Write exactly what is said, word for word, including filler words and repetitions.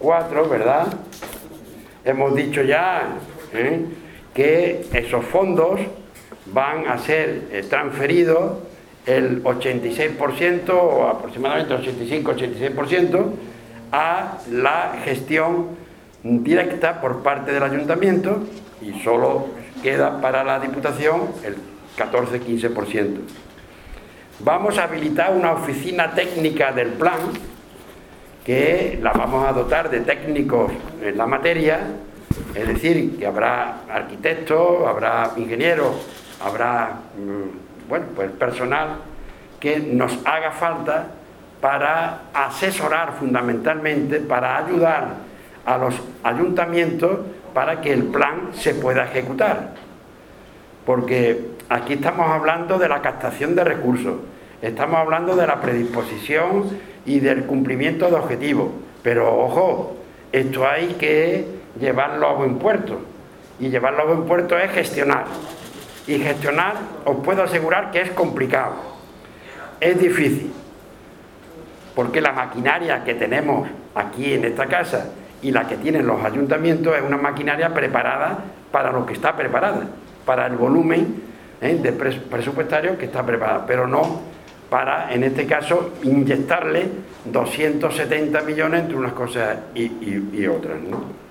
cuatro, ¿verdad? Hemos dicho ya ¿eh? que esos fondos van a ser eh, transferidos el ochenta y seis por ciento o aproximadamente ochenta y cinco a ochenta y seis por ciento a la gestión directa por parte del ayuntamiento, y solo queda para la Diputación el catorce a quince por ciento. Vamos a habilitar una oficina técnica del plan, que la vamos a dotar de técnicos en la materia, es decir, que habrá arquitectos, habrá ingenieros, habrá bueno, pues personal que nos haga falta para asesorar fundamentalmente, para ayudar a los ayuntamientos para que el plan se pueda ejecutar. Porque aquí estamos hablando de la captación de recursos, estamos hablando de la predisposición y del cumplimiento de objetivos, pero ojo, esto hay que llevarlo a buen puerto, y llevarlo a buen puerto es gestionar, y gestionar os puedo asegurar que es complicado, es difícil, porque la maquinaria que tenemos aquí en esta casa y la que tienen los ayuntamientos es una maquinaria preparada para lo que está preparada, para el volumen ¿eh? de pres presupuestario que está preparada, pero no para, en este caso, inyectarle doscientos setenta millones entre unas cosas y, y, y otras, ¿no?